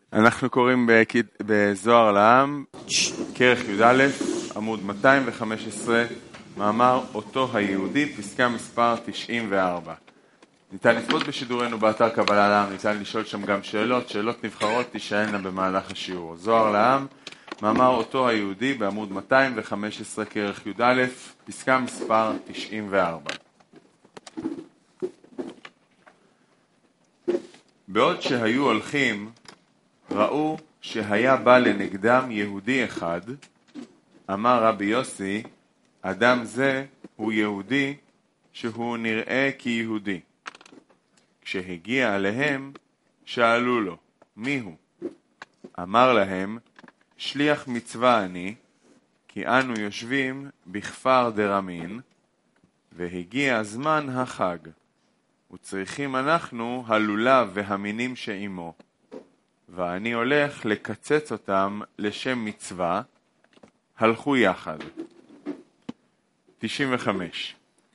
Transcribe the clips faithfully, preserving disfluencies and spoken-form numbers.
אנחנו קוראים בזוהר לעם, כרך י"א, עמוד מאתיים וחמש עשרה, מאמר אותו היהודי, פסקה מספר תשעים וארבע. ניתן לצפות בשידורנו באתר קבלה לעם, ניתן לשאול שם גם שאלות, שאלות נבחרות תישאלנה במהלך השיעור. זוהר לעם, מאמר אותו היהודי, בעמוד מאתיים וחמש עשרה, כרך י"א, פסקה מספר תשעים וארבע. בעוד שהיו הולכים, ראו שהיה בא לנגדם יהודי אחד, אמר רבי יוסי, אדם זה הוא יהודי שהוא נראה כיהודי. כשהגיע עליהם, שאלו לו, מי הוא? אמר להם, שליח מצווה אני, כי אנו יושבים בכפר דרמין, והגיע זמן החג, וצריכים אנחנו הלולב והמינים שעמו. ואני הולך לקצץ אותם לשם מצווה, הלכו יחד. תשעים וחמש.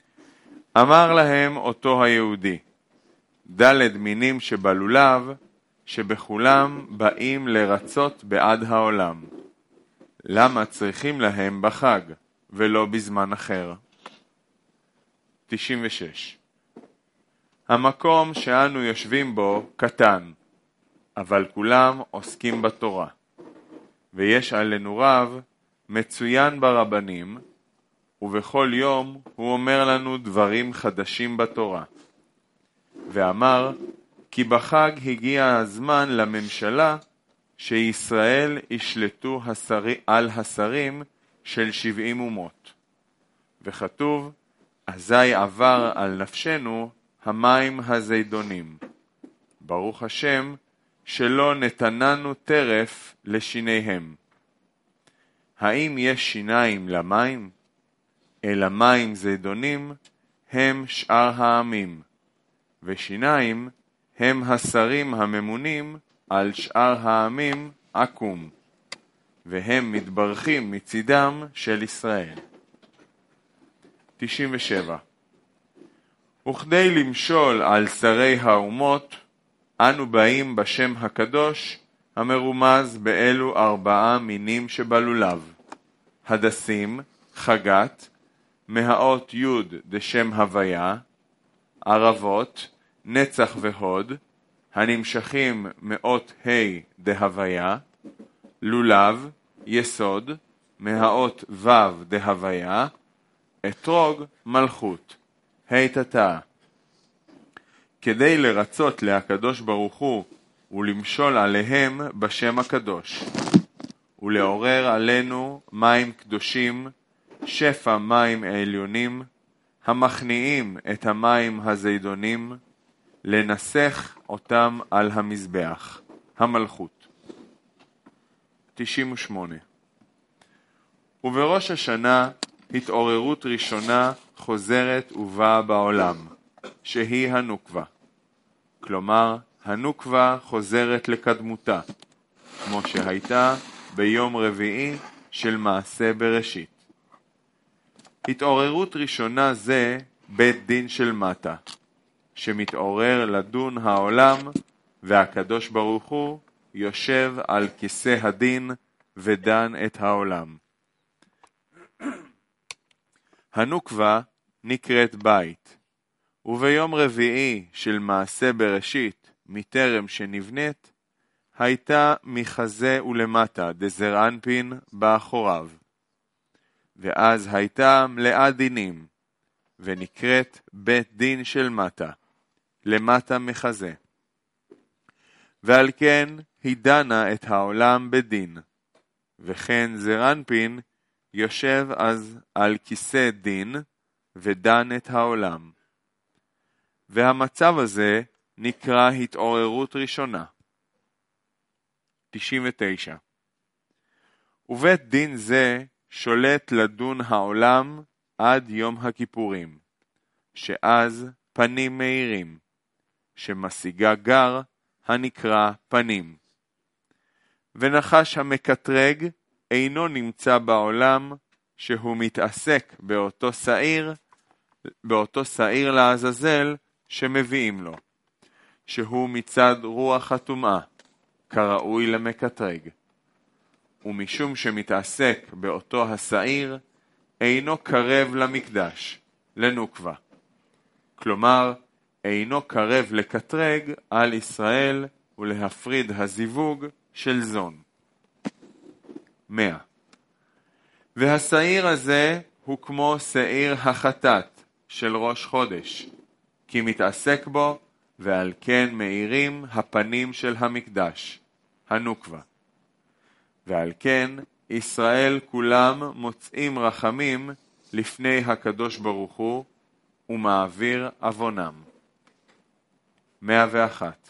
אמר להם אותו היהודי, דלת מינים שבלולב, שבכולם באים לרצות בעד העולם. למה צריכים להם בחג, ולא בזמן אחר? תשעים ושש. המקום שאנו יושבים בו קטן, אבל כולם עוסקים בתורה. ויש עלינו רב מצוין ברבנים, ובכל יום הוא אומר לנו דברים חדשים בתורה. ואמר, כי בחג הגיע הזמן לממשלה שישראל ישלטו השרי, על השרים של שבעים אומות. וכתוב, אזי עבר על נפשנו המים הזידונים. ברוך השם, שלא נתננו טרף לשיניהם. האם יש שיניים למים? אלא מים זידונים הם שאר העמים, ושיניים הם השרים הממונים על שאר העמים עקום, והם מתברכים מצידם של ישראל. תשעים ושבע. וכדי למשול על שרי האומות, אנו באים בשם הקדוש, המרומז באלו ארבעה מינים שבלולב. הדסים, חגת, מהאות י' דשם הוויה, ערבות, נצח והוד, הנמשכים מאות ה' דהוויה, לולב, יסוד, מהאות ו' דהוויה, אתרוג, מלכות, ה' תתא. כדי לרצות להקדוש ברוך הוא ולמשול עליהם בשם הקדוש, ולעורר עלינו מים קדושים, שפע מים עליונים, המכניעים את המים הזידונים, לנסח אותם על המזבח, המלכות. תשעים ושמונה. ובראש השנה התעוררות ראשונה חוזרת ובאה בעולם, שהיא הנוקבה. כלומר, הנוקבה חוזרת לקדמותה, כמו שהייתה ביום רביעי של מעשה בראשית. התעוררות ראשונה זה בית דין של מטה, שמתעורר לדון העולם, והקדוש ברוך הוא יושב על כיסא הדין ודן את העולם. הנוקבה נקראת בית, וביום רביעי של מעשה בראשית, מטרם שנבנית, הייתה מחזה ולמטה דזר אנפין באחוריו, ואז הייתה מלאה דינים, ונקראת בית דין של מטה, למטה מחזה. ועל כן היא דנה את העולם בדין, וכן זר אנפין יושב אז על כיסא דין, ודן את העולם. והמצב הזה נקרא התעוררות ראשונה. תשעים ותשע. ובית דין זה שולט לדון העולם עד יום הכיפורים, שאז פנים מאירים, שמשיגה גר הנקרא פנים. ונחש המקטרג אינו נמצא בעולם, שהוא מתעסק באותו שעיר, באותו שעיר לעזאזל שמביאים לו, שהוא מצד רוח הטומאה, כראוי למקטרג, ומשום שמתעסק באותו השעיר, אינו קרב למקדש, לנוקבה. כלומר, אינו קרב לקטרג על ישראל ולהפריד הזיווג של זון. מאה. והשעיר הזה הוא כמו שעיר החטאת של ראש חודש, כי מתעסק בו, ועל כן מאירים הפנים של המקדש, הנוקבה. ועל כן ישראל כולם מוצאים רחמים לפני הקדוש ברוך הוא, ומעביר אבונם. מאה ואחת.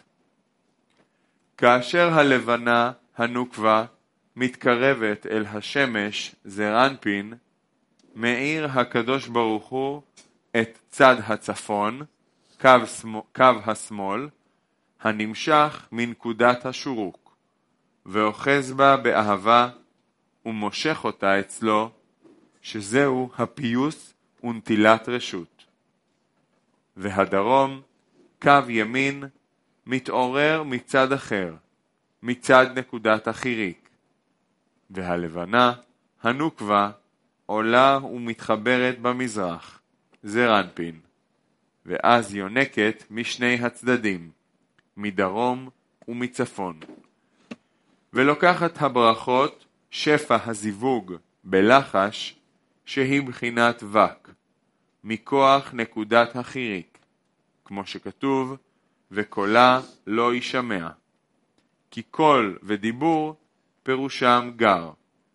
כאשר הלבנה, הנוקבה, מתקרבת אל השמש זר אנפין, מאיר הקדוש ברוך הוא את צד הצפון, קו, קו השמאל, הנמשך מנקודת השורוק, ואוחז בה באהבה, ומושך אותה אצלו, שזהו הפיוס ונטילת רשות. והדרום, קו ימין, מתעורר מצד אחר, מצד נקודת החיריק. והלבנה, הנוקבה, עולה ומתחברת במזרח, זר אנפין, ואז יונקת משני הצדדים, מדרום ומצפון. ולוקחת הברכות שפע הזיווג בלחש, שהיא בחינת וק, מכוח נקודת החיריק, כמו שכתוב, וקולה לא יישמע, כי קול ודיבור פירושם גר.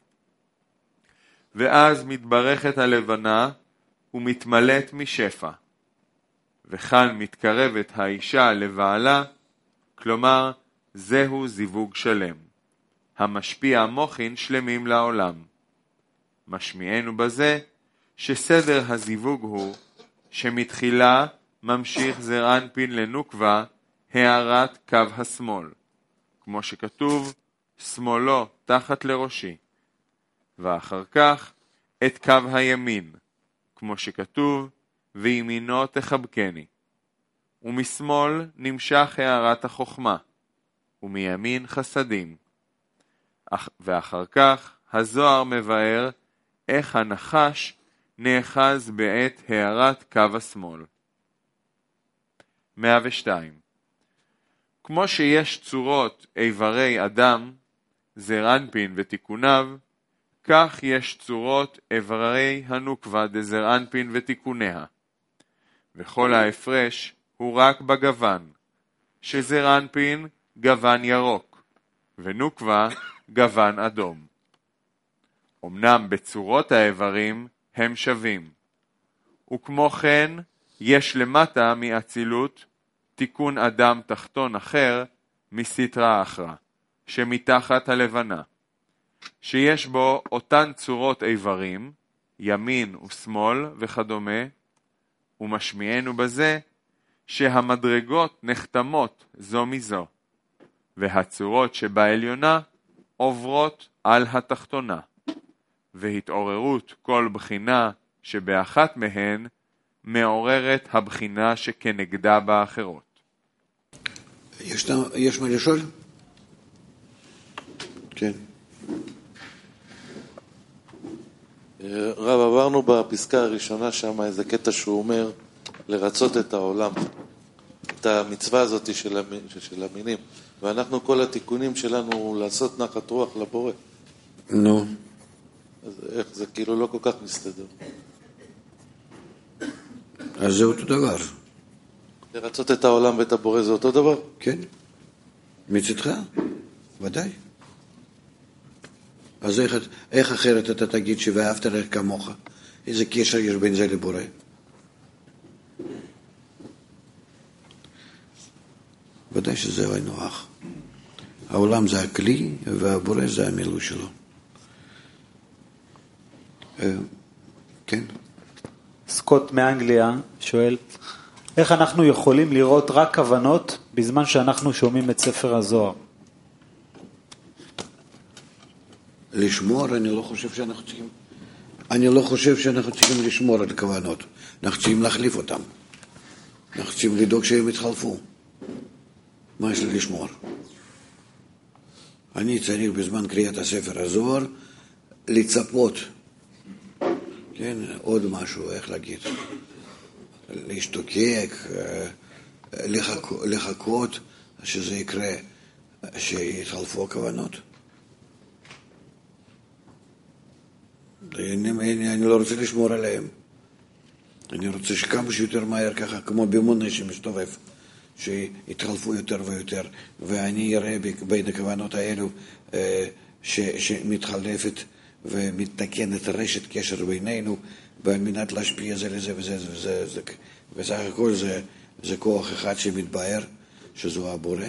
ואז מתברכת הלבנה ומתמלאת משפע, וכאן מתקרבת האישה לבעלה, כלומר זהו זיווג שלם, המשפיע מוחין שלמים לעולם. משמיענו בזה שסדר הזיווג הוא שמתחילה ממשיך זר אנפין לנוקבה הערת קו השמאל, כמו שכתוב, שמאלו תחת לראשי, ואחר כך את קו הימין, כמו שכתוב, וימינו תחבקני. ומשמאל נמשך הערת החוכמה, ומימין חסדים. ואחר כך הזוהר מבאר איך הנחש נאחז בעת הערת קו השמאל. מאה ושתיים. כמו שיש צורות איברי אדם, זר אנפין ותיקוניו, כך יש צורות איברי הנוקבה דזר אנפין ותיקוניה. וכל ההפרש הוא רק בגוון, שזר אנפין גוון ירוק, ונוקבה גוון אדום. אמנם בצורות האיברים הם שווים, וכמו כן יש למטה מאצילות תיקון אדם תחתון אחר מסתרה אחרא, שמתחת הלבנה, שיש בו אותן צורות איברים, ימין ושמאל וכדומה, ומשמיענו בזה שהמדרגות נחתמות זו מזו, והצורות שבעליונה עוברות על התחתונה, והתעוררות כל בחינה שבאחת מהן מעוררת הבחינה שכנגדה באחרות. יש, יש מה לשאול? כן. רב, עברנו בפסקה הראשונה שם איזה קטע שהוא אומר לרצות את העולם, את המצווה הזאת של, המין, של המינים, ואנחנו כל התיקונים שלנו לעשות נחת רוח לבורא. נו. אז איך זה כאילו לא כל כך מסתדר? אז זה אותו דבר. לרצות את העולם ואת הבורא זה אותו דבר? כן. מצדך? ודאי. אז איך, איך אחרת אתה תגיד שאהבת לרעך כמוך? איזה קשר יש בין זה לבורא? ודאי שזה היינו הך. העולם זה הכלי והבורא זה המילוי שלו. כן. סקוט מאנגליה שואל, איך אנחנו יכולים לראות רק כוונות בזמן שאנחנו שומעים את ספר הזוהר? לשמור, אני לא חושב שאנחנו צריכים, אני לא חושב שאנחנו צריכים לשמור על כוונות. אנחנו צריכים להחליף אותם. אנחנו צריכים לדאוג שהם יתחלפו. מה יש לי לשמור? אני צריך בזמן קריאת הספר הזוהר לצפות, כן, עוד משהו, איך להגיד, להשתוקק, לחכות, לחכות שזה יקרה, שיתחלפו הכוונות. אני, אני, אני לא רוצה לשמור עליהם. אני רוצה שכמה שיותר מהר, ככה כמו במונה שמסתובב, שיתחלפו יותר ויותר, ואני אראה בין הכוונות האלו ש, שמתחלפת ומתקנת רשת קשר בינינו, ועל מנת להשפיע זה לזה וזה וזה, וזה, וזה, וסך הכל זה, זה כוח אחד שמתבהר, שזו הבורא.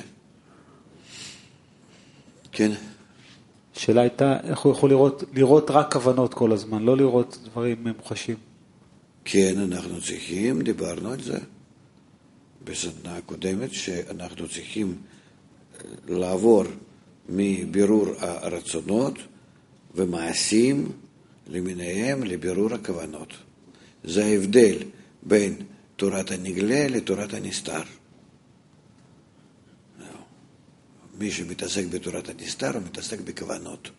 כן? השאלה הייתה, איך הוא יכול לראות, לראות רק כוונות כל הזמן, לא לראות דברים ממוחשים? כן, אנחנו צריכים, דיברנו על זה בסדנה הקודמת, שאנחנו צריכים לעבור מבירור הרצונות ומעשים למיניהם לבירור הכוונות. זה ההבדל בין תורת הנגלה לתורת הנסתר. מי שמתעסק בתורת הנסתר הוא מתעסק בכוונות.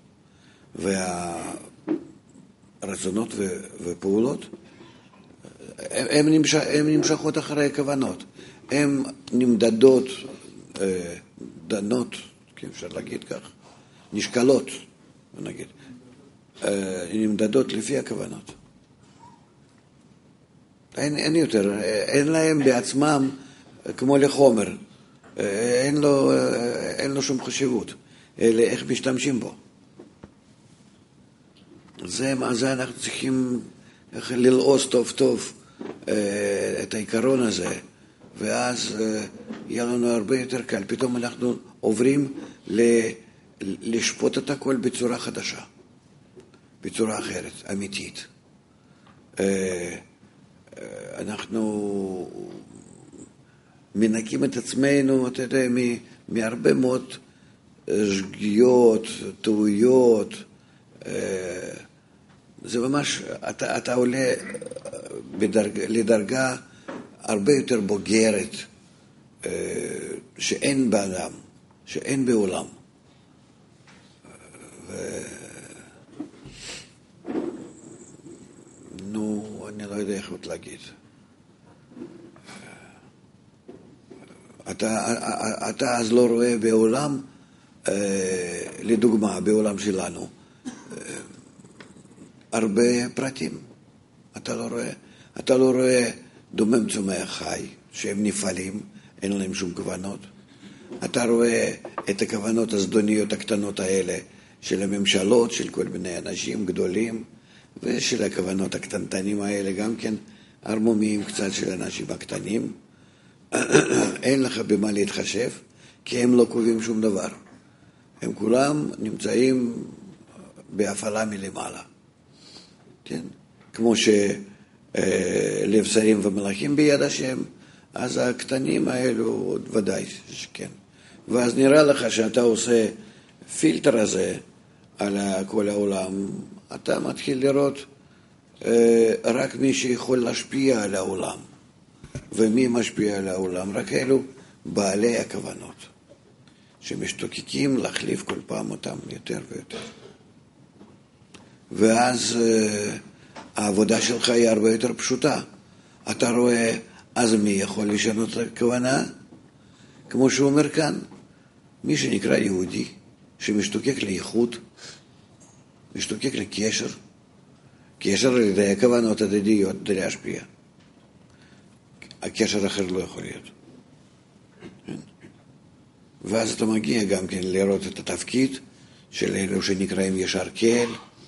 והרצונות ופעולות הן נמש... נמשכות אחרי הכוונות. הן נמדדות, דנות, כן, אפשר להגיד כך, נשקלות, נגיד, נמדדות לפי הכוונות. אין, אין יותר, אין להם בעצמם כמו לחומר, אין לו, אין לו שום חשיבות, אלא איך משתמשים בו. זה מה זה אנחנו צריכים ללעוס טוב טוב את העיקרון הזה, ואז יהיה לנו הרבה יותר קל. פתאום אנחנו עוברים לשפוט את הכל בצורה חדשה, בצורה אחרת, אמיתית. אנחנו מנקים את עצמנו, אתה יודע, מהרבה מאוד שגיאות, טעויות. זה ממש, אתה, אתה עולה בדרג, לדרגה הרבה יותר בוגרת שאין באדם, שאין בעולם. ו... נו, אני לא יודע איך עוד להגיד. אתה, אתה אז לא רואה בעולם, לדוגמה, בעולם שלנו, הרבה פרטים. אתה לא רואה, אתה לא רואה דומם צומח חי, שהם נפעלים, אין להם שום כוונות. אתה רואה את הכוונות הזדוניות הקטנות האלה של הממשלות, של כל מיני אנשים גדולים, ושל הכוונות הקטנטנים האלה גם כן, הרמומיים קצת של אנשים הקטנים. אין לך במה להתחשב, כי הם לא קובעים שום דבר. הם כולם נמצאים בהפעלה מלמעלה. כן? כמו שלב שרים ומלאכים ביד השם, אז הקטנים האלו ודאי שכן. ואז נראה לך שאתה עושה פילטר הזה על כל העולם, אתה מתחיל לראות אה, רק מי שיכול להשפיע על העולם. ומי משפיע על העולם? רק אלו בעלי הכוונות, שמשתוקקים להחליף כל פעם אותם יותר ויותר. ואז אה, העבודה שלך היא הרבה יותר פשוטה. אתה רואה, אז מי יכול לשנות את הכוונה? כמו שהוא אומר כאן, מי שנקרא יהודי, שמשתוקק לייחוד, משתוקק לקשר, קשר על ידי הכוונות הדדיות כדי להשפיע. הקשר אחר לא יכול להיות. ואז אתה מגיע גם כן לראות את התפקיד של אלו שנקראים ישר קהל,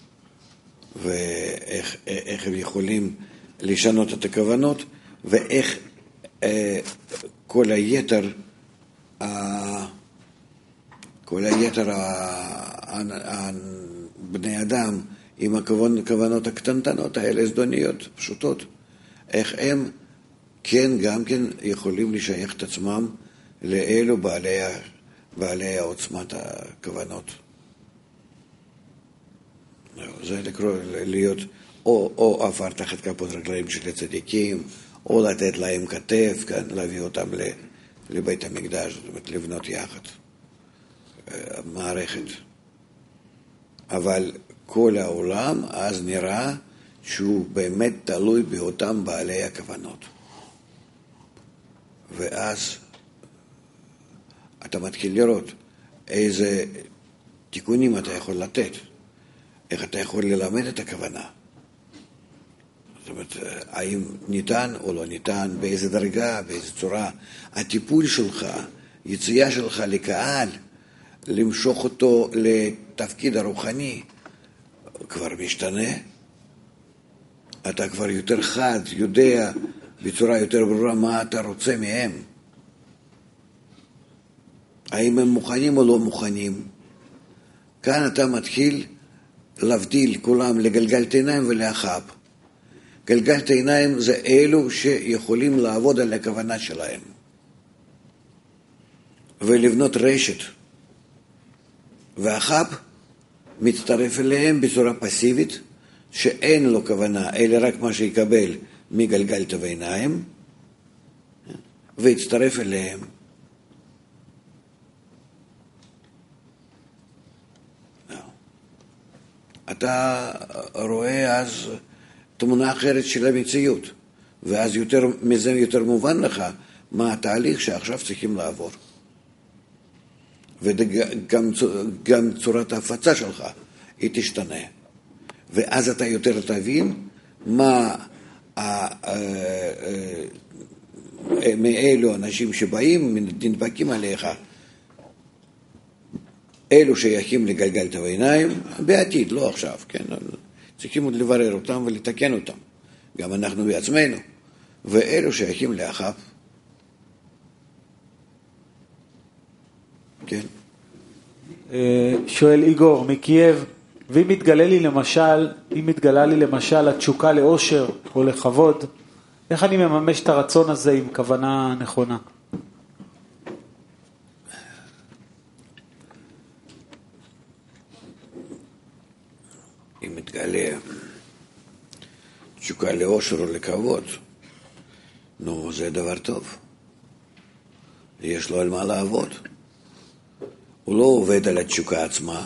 ואיך איך הם יכולים לשנות את הכוונות, ואיך אה, כל היתר, אה, כל היתר אה, בני אדם עם הכוונות הקטנטנות האלה, זדוניות, פשוטות, איך הם כן גם כן יכולים לשייך את עצמם לאלו בעלי, בעלי העוצמת הכוונות. זה לקרוא, להיות או, או עפר תחת כפות רגליים של הצדיקים, או לתת להם כתף, כאן, להביא אותם לבית המקדש, זאת אומרת, לבנות יחד. המערכת. אבל כל העולם אז נראה שהוא באמת תלוי באותם בעלי הכוונות. ואז אתה מתחיל לראות איזה תיקונים אתה יכול לתת, איך אתה יכול ללמד את הכוונה. זאת אומרת, האם ניתן או לא ניתן, באיזה דרגה, באיזה צורה. הטיפול שלך, יציאה שלך לקהל, למשוך אותו לתפקיד הרוחני, כבר משתנה. אתה כבר יותר חד, יודע בצורה יותר ברורה מה אתה רוצה מהם. האם הם מוכנים או לא מוכנים. כאן אתה מתחיל להבדיל כולם לגלגלת עיניים ולאחב. גלגלת עיניים זה אלו שיכולים לעבוד על הכוונה שלהם ולבנות רשת. ואחב מצטרף אליהם בצורה פסיבית, שאין לו כוונה, אלא רק מה שיקבל מגלגלת ועיניים, והצטרף אליהם. אתה רואה אז תמונה אחרת של המציאות, ואז יותר, מזה יותר מובן לך מה התהליך שעכשיו צריכים לעבור. וגם גם צורת ההפצה שלך היא תשתנה. ואז אתה יותר תבין מה מאלו אנשים שבאים, נדבקים עליך, אלו שייכים לגלגלת העיניים, בעתיד, לא עכשיו, כן? צריכים עוד לברר אותם ולתקן אותם, גם אנחנו בעצמנו, ואלו שייכים לאחב. כן. שואל איגור מקייב, ואם מתגלה לי למשל, אם מתגלה לי למשל התשוקה לאושר או לכבוד, איך אני מממש את הרצון הזה עם כוונה נכונה? אם מתגלה תשוקה לאושר או לכבוד, נו, זה דבר טוב. יש לו על מה לעבוד. הוא לא עובד על התשוקה עצמה,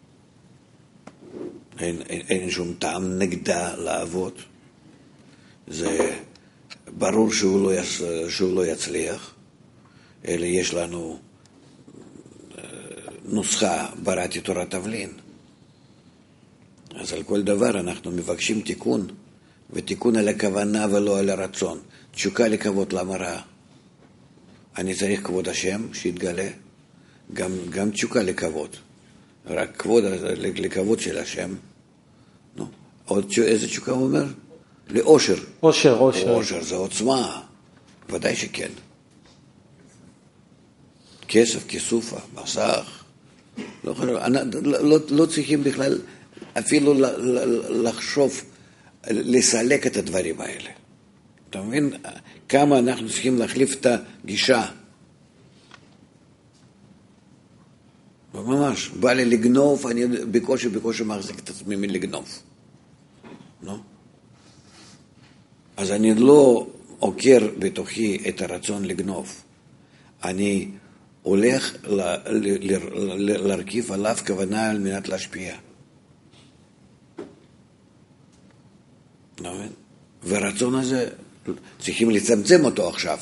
אין, אין, אין שום טעם נגדה לעבוד. זה ברור שהוא לא, יצ... שהוא לא יצליח, אלא יש לנו נוסחה, בראתי תורת תבלין. אז על כל דבר אנחנו מבקשים תיקון, ותיקון על הכוונה ולא על הרצון. תשוקה לכבוד למה רע? אני צריך כבוד השם שיתגלה, גם, גם תשוקה לכבוד. רק כבוד לכבוד של השם. נו, עוד איזה תשוקה הוא אומר? לאושר. אושר, אושר. אושר זה עוצמה, ודאי שכן. כסף, כסופה, מסך. לא, לא, לא, לא צריכים בכלל אפילו לחשוב, לסלק את הדברים האלה. אתה מבין? כמה אנחנו צריכים להחליף את הגישה. ממש, בא לי לגנוב, אני בקושי בקושי מחזיק את עצמי מלגנוב. לא? אז אני לא עוקר בתוכי את הרצון לגנוב. אני הולך ל- ל- ל- להרכיב עליו כוונה על מנת להשפיע. לא מבין? והרצון הזה, צריכים לצמצם אותו עכשיו,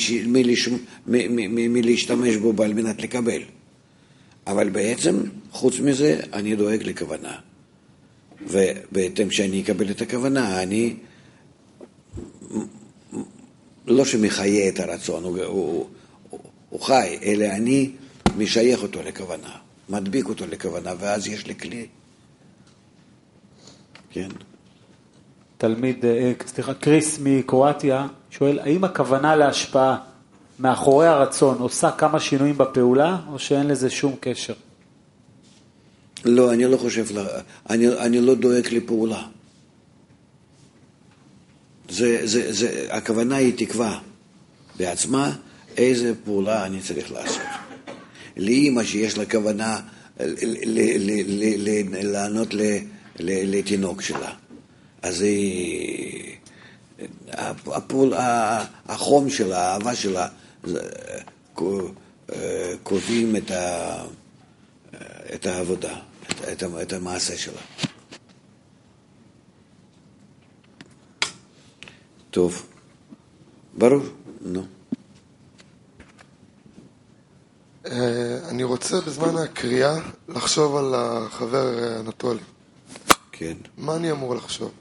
מלהשתמש בו על מנת לקבל. אבל בעצם, חוץ מזה, אני דואג לכוונה. ובהתאם שאני אקבל את הכוונה, אני לא שמחיה את הרצון, הוא, הוא, הוא, הוא חי, אלא אני משייך אותו לכוונה, מדביק אותו לכוונה, ואז יש לי כלי. כן. תלמיד, סליחה, קריס מקרואטיה, שואל, האם הכוונה להשפעה מאחורי הרצון עושה כמה שינויים בפעולה, או שאין לזה שום קשר? לא, אני לא חושב, אני, אני לא דואג לפעולה. זה, זה, זה, הכוונה היא תקווה בעצמה, איזה פעולה אני צריך לעשות. לאמא שיש לה כוונה לענות לתינוק שלה. אז היא, הפעול, החום שלה, האהבה שלה, קובעים את, ה, את העבודה, את, את, את המעשה שלה. טוב, ברור? נו. אני רוצה בזמן הקריאה לחשוב על החבר אנטולי. כן. מה אני אמור לחשוב?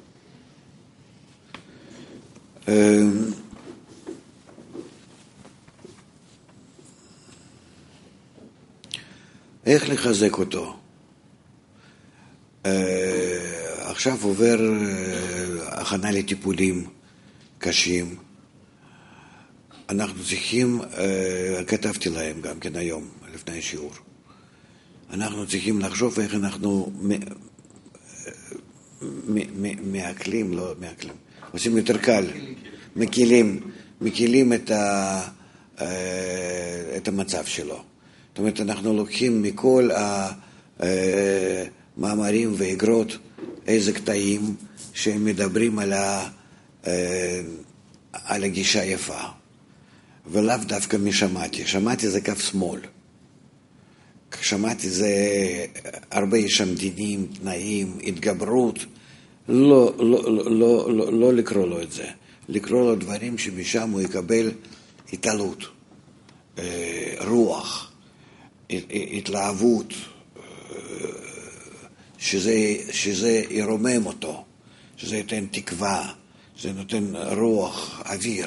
איך לחזק אותו? עכשיו עובר הכנה לטיפולים קשים. אנחנו צריכים, כתבתי להם גם כן היום, לפני שיעור. אנחנו צריכים לחשוב איך אנחנו מעכלים, לא מעכלים, עושים יותר קל, מקילים, מקילים את, ה, את המצב שלו. זאת אומרת, אנחנו לוקחים מכל המאמרים ואגרות איזה קטעים שהם מדברים על, ה, על הגישה יפה. ולאו דווקא משמעתי. שמעתי זה קו שמאל. שמעתי זה הרבה שם דינים, תנאים, התגברות. לא, לא, לא, לא, לא, לא לקרוא לו את זה. לקרוא לו דברים שמשם הוא יקבל התעלות, רוח, התלהבות, שזה, שזה ירומם אותו, שזה ייתן תקווה, שזה נותן רוח, אוויר.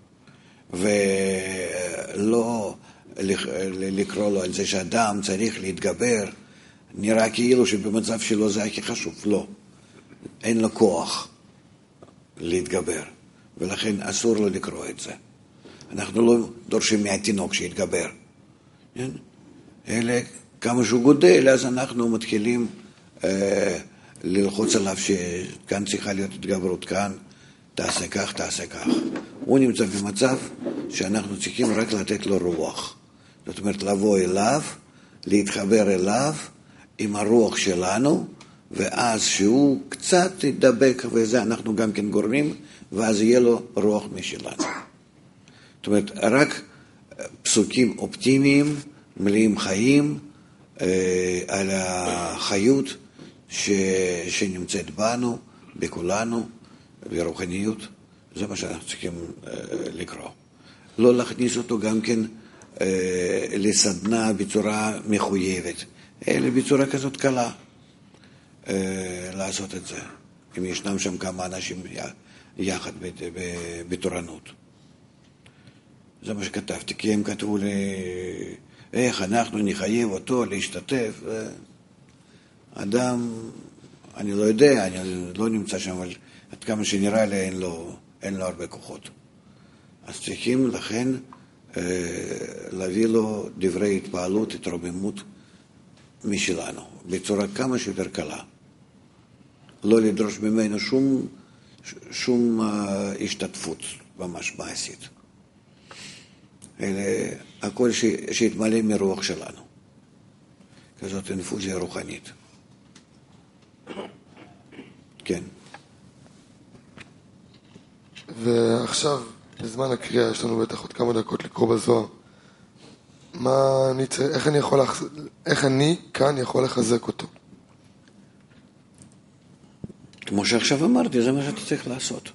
ולא לקרוא לו על זה שאדם צריך להתגבר, נראה כאילו שבמצב שלו זה הכי חשוב. לא, אין לו כוח להתגבר, ולכן אסור לו לקרוא את זה. אנחנו לא דורשים מהתינוק שיתגבר, אלא כמה שהוא גודל, אז אנחנו מתחילים אה, ללחוץ עליו שכאן צריכה להיות התגברות, כאן תעשה כך, תעשה כך. הוא נמצא במצב שאנחנו צריכים רק לתת לו רוח. זאת אומרת, לבוא אליו, להתחבר אליו עם הרוח שלנו, ואז שהוא קצת ידבק וזה, אנחנו גם כן גורמים, ואז יהיה לו רוח משלנו. זאת אומרת, רק פסוקים אופטימיים, מלאים חיים, אה, על החיות ש... שנמצאת בנו, בכולנו, ברוחניות. זה מה שאנחנו צריכים אה, לקרוא. לא להכניס אותו גם כן אה, לסדנה בצורה מחויבת, אלא בצורה כזאת קלה אה, לעשות את זה. אם ישנם שם כמה אנשים יחד בתורנות. זה מה שכתבתי, כי הם כתבו לי איך אנחנו נחייב אותו להשתתף. אדם, אני לא יודע, אני לא נמצא שם, אבל עד כמה שנראה לי אין לו, אין לו הרבה כוחות. אז צריכים לכן אה, להביא לו דברי התפעלות, התרוממות משלנו, בצורה כמה שיותר קלה. לא לדרוש ממנו שום, שום אה, השתתפות ממש מעשית. אלא הכל ש, שיתמלא מרוח שלנו. כזאת אינפוזיה רוחנית. כן. ועכשיו, בזמן הקריאה, יש לנו בטח עוד כמה דקות לקרוא בזוהר. מה אני צריך, איך אני יכול, איך אני כאן יכול לחזק אותו? כמו שעכשיו אמרתי, זה מה שאתה צריך לעשות.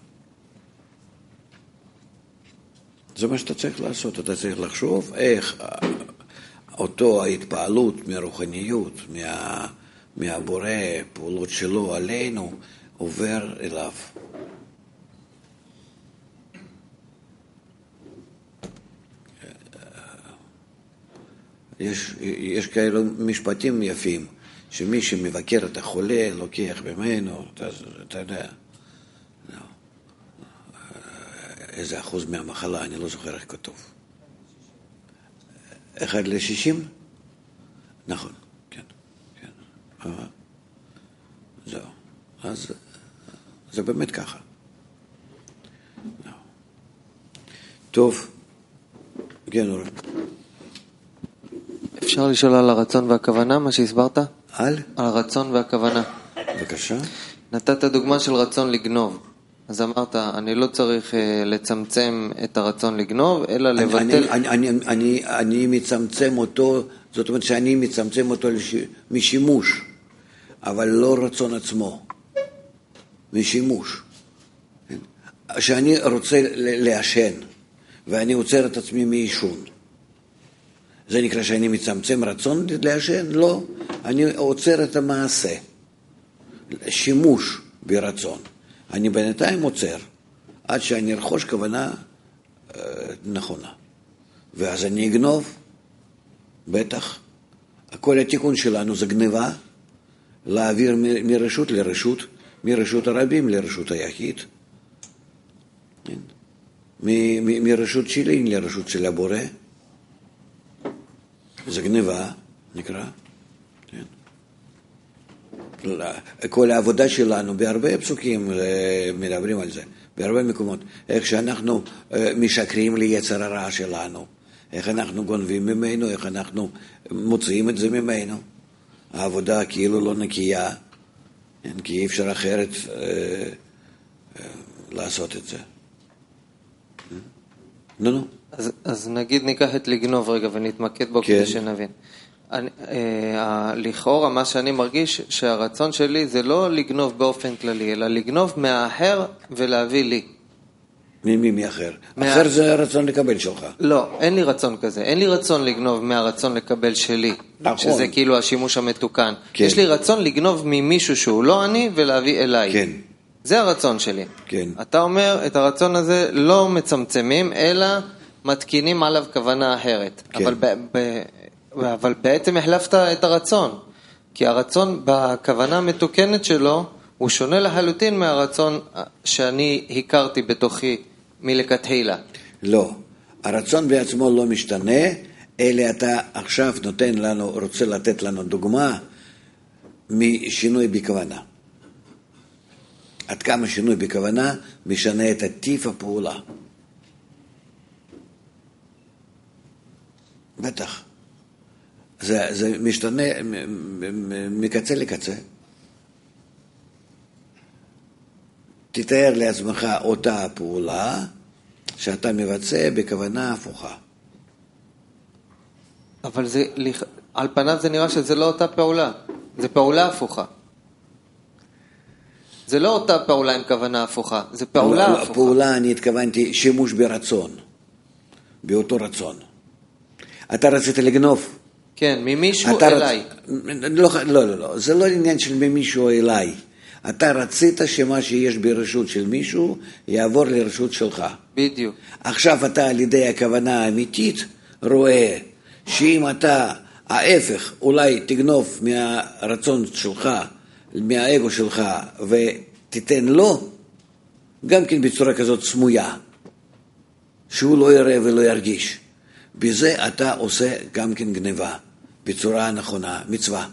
זה מה שאתה צריך לעשות. אתה צריך לחשוב איך אותו ההתפעלות מהרוחניות, מה, מהבורא, פעולות שלו עלינו, עובר אליו. יש, יש כאלו משפטים יפים, שמי שמבקר את החולה, לוקח ממנו, אתה, אתה יודע, איזה אחוז מהמחלה, אני לא זוכר איך כתוב. אחד לשישים? נכון, כן, כן. זהו. אז זה באמת ככה. טוב, כן, אורי. אפשר לשאול על הרצון והכוונה, מה שהסברת? על? על הרצון והכוונה. בבקשה. נתת דוגמה של רצון לגנוב. אז אמרת, אני לא צריך לצמצם את הרצון לגנוב, אלא לבטל... אני, אני, אני, אני, אני מצמצם אותו, זאת אומרת שאני מצמצם אותו משימוש, אבל לא רצון עצמו, משימוש. שאני רוצה לעשן, ואני עוצר את עצמי מעישון. זה נקרא שאני מצמצם רצון לעשן? לא. אני עוצר את המעשה. שימוש ברצון. אני בינתיים עוצר, עד שאני ארכוש כוונה אה, נכונה. ואז אני אגנוב, בטח. כל התיקון שלנו זה גניבה, להעביר מ- מרשות לרשות, מרשות הרבים לרשות היחיד. מ- מ- מרשות שלי לרשות של הבורא. זה גניבה, נקרא. כל העבודה שלנו, בהרבה פסוקים מדברים על זה, בהרבה מקומות, איך שאנחנו משקרים ליצר הרע שלנו, איך אנחנו גונבים ממנו, איך אנחנו מוציאים את זה ממנו. העבודה כאילו לא נקייה, כי אי אפשר אחרת אה, אה, לעשות את זה. נו, נו. אז, אז נגיד ניקח את לגנוב רגע ונתמקד בו כן. כדי שנבין. אני, אה, לכאורה מה שאני מרגיש שהרצון שלי זה לא לגנוב באופן כללי, אלא לגנוב מהאחר ולהביא לי. ממי מי אחר? מה... אחר זה הרצון לקבל שלך. לא, אין לי רצון כזה. אין לי רצון לגנוב מהרצון לקבל שלי. נכון. שזה כאילו השימוש המתוקן. כן. יש לי רצון לגנוב ממישהו שהוא לא אני ולהביא אליי. כן. זה הרצון שלי. כן. אתה אומר את הרצון הזה לא מצמצמים, אלא מתקינים עליו כוונה אחרת. כן. אבל, ב, ב, אבל בעצם החלפת את הרצון. כי הרצון בכוונה המתוקנת שלו הוא שונה לחלוטין מהרצון שאני הכרתי בתוכי מלכתחילה. לא. הרצון בעצמו לא משתנה, אלא אתה עכשיו נותן לנו, רוצה לתת לנו דוגמה משינוי בכוונה. עד כמה שינוי בכוונה משנה את הטיב הפעולה. בטח. זה, זה משתנה מקצה לקצה. תתאר לעצמך אותה פעולה שאתה מבצע בכוונה הפוכה. אבל זה, על פניו זה נראה שזה לא אותה פעולה. זה פעולה הפוכה. זה לא אותה פעולה עם כוונה הפוכה, זה פעולה לא, הפוכה. פעולה, אני התכוונתי שימוש ברצון, באותו רצון. אתה רצית לגנוב. כן, ממישהו אליי. רצ... לא, לא, לא, לא, זה לא עניין של ממישהו אליי. אתה רצית שמה שיש ברשות של מישהו יעבור לרשות שלך. בדיוק. עכשיו אתה על ידי הכוונה האמיתית רואה שאם אתה ההפך אולי תגנוב מהרצון שלך, מהאגו שלך ותיתן לו, גם כן בצורה כזאת סמויה, שהוא לא יראה ולא ירגיש. בזה אתה עושה גם כן גניבה, בצורה הנכונה, מצווה.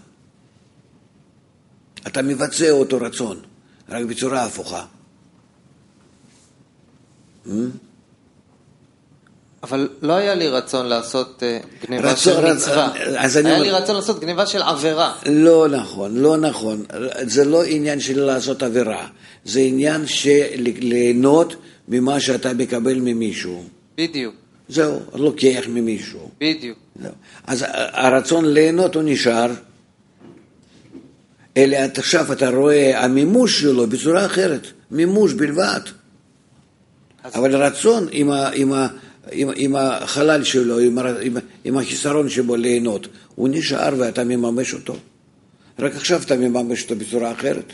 אתה מבצע אותו רצון, רק בצורה הפוכה. אבל לא היה לי רצון לעשות גניבה רצון, של מצווה. אז היה אני... לי רצון לעשות גניבה של עבירה. לא נכון, לא נכון. זה לא עניין של לעשות עבירה. זה עניין של ליהנות ממה שאתה מקבל ממישהו. בדיוק. זהו, לוקח ממישהו. בדיוק. זהו. אז הרצון ליהנות הוא נשאר, אלא עכשיו אתה רואה המימוש שלו בצורה אחרת. מימוש בלבד. אז... אבל רצון עם ה... עם ה עם, עם החלל שלו, עם, עם, עם החיסרון שבו ליהנות, הוא נשאר ואתה מממש אותו. רק עכשיו אתה מממש אותו בצורה אחרת.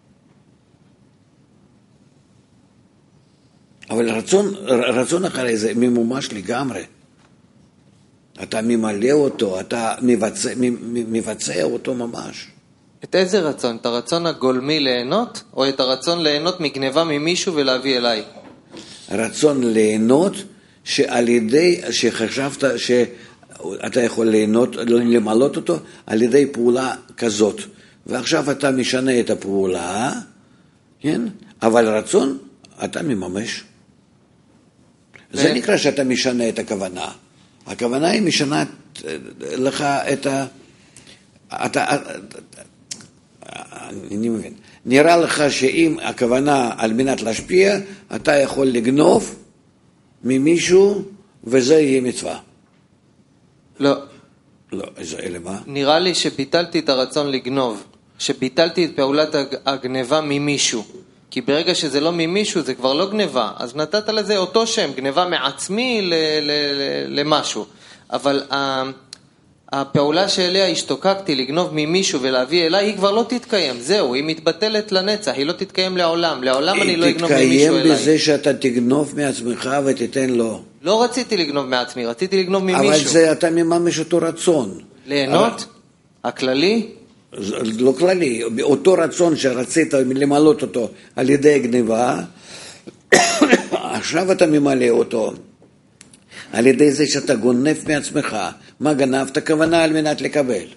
אבל רצון, רצון אחרי זה ממומש לגמרי. אתה ממלא אותו, אתה מבצע, מבצע אותו ממש. את איזה רצון? את הרצון הגולמי ליהנות, או את הרצון ליהנות מגניבה ממישהו ולהביא אליי? רצון ליהנות, שעל ידי שחשבת שאתה יכול ליהנות, למלות אותו, על ידי פעולה כזאת. ועכשיו אתה משנה את הפעולה, כן? אבל רצון, אתה מממש. זה נקרא שאתה משנה את הכוונה. הכוונה היא משנה לך את ה... אתה... אני מבין. נראה לך שאם הכוונה על מנת להשפיע, אתה יכול לגנוב ממישהו, וזה יהיה מצווה. לא. לא, איזה אלה מה? נראה לי שביטלתי את הרצון לגנוב, שביטלתי את פעולת הגניבה ממישהו. כי ברגע שזה לא ממישהו, זה כבר לא גניבה. אז נתת לזה אותו שם, גניבה מעצמי ל- ל- ל- למשהו. אבל הפעולה שאליה השתוקקתי לגנוב ממישהו ולהביא אליי, היא כבר לא תתקיים. זהו, היא מתבטלת לנצח, היא לא תתקיים לעולם. לעולם אני לא אגנוב ממישהו אליי. היא תתקיים בזה שאתה תגנוב מעצמך ותיתן לו. לא רציתי לגנוב מעצמי, רציתי לגנוב ממישהו. אבל זה אתה מממש אותו רצון. ליהנות? הכללי? לא כללי, אותו רצון שרצית למלות אותו על ידי גניבה, עכשיו אתה ממלא אותו על ידי זה שאתה גונב מעצמך. מה גנבת? כוונה על מנת לקבל.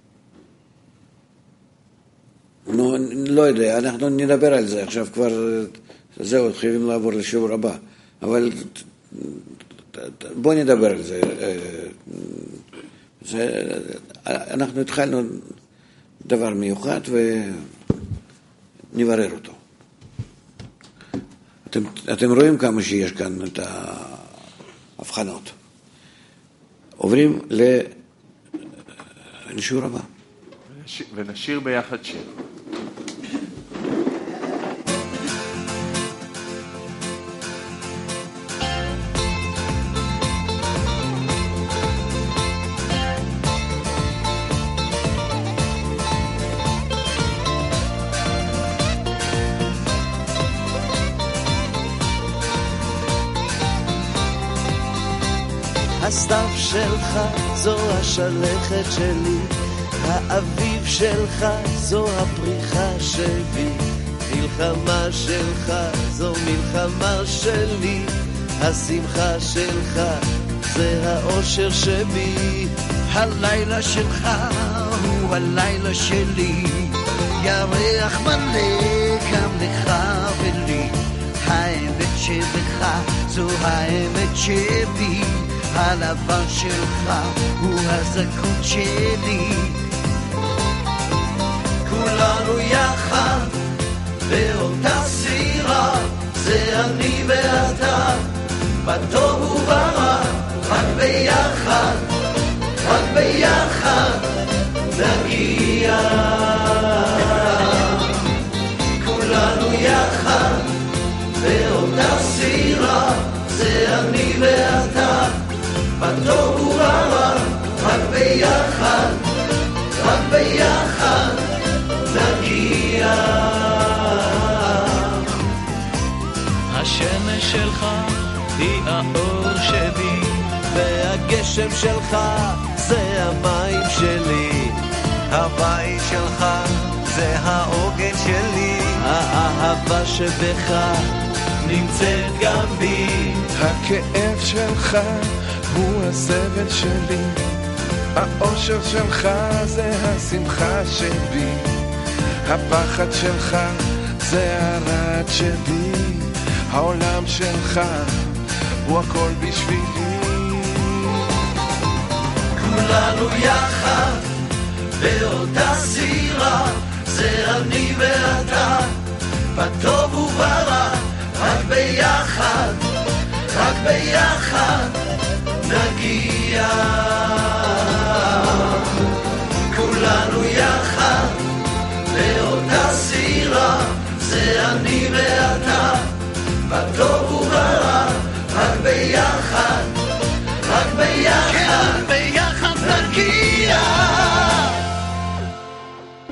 נו, לא יודע, אנחנו נדבר על זה עכשיו כבר, זהו, חייבים לעבור לשיעור הבא, אבל בוא נדבר על זה. זה אנחנו התחלנו דבר מיוחד ונברר אותו. אתם, אתם רואים כמה שיש כאן את ההבחנות. עוברים לשיעור הבא. ונשיר ביחד שיר. הסתיו שלך זו השלכת שלי, האביב שלך זו הפריחה שלי, מלחמה שלך זו מלחמה שלי, השמחה שלך זה האושר שבי. הלילה שלך הוא הלילה שלי, ירח מלא גם לך ולי, האמת שבך זו האמת שבי, הלבן שלך הוא הזכות שלי. כולנו יחד באותה סירה, זה אני ואתה, בטוב וברע, רק ביחד, רק ביחד נגיע. כולנו יחד באותה סירה, זה אני ואתה, בטוב וברע, רק ביחד, רק ביחד נגיע. השמש שלך היא האור שבי, והגשם שלך זה המים שלי, הבית שלך זה העוגן שלי, האהבה שבך נמצאת גם בי. הכאב שלך הוא הסבל שלי, האושר שלך זה השמחה שבי, הפחד שלך זה הרעד שבי, העולם שלך הוא הכל בשבילי. כולנו יחד באותה סירה, זה אני ואתה, בטוב וברע, רק ביחד, רק ביחד נגיע. כולנו יחד באותה סירה, זה אני ואתה, בטוב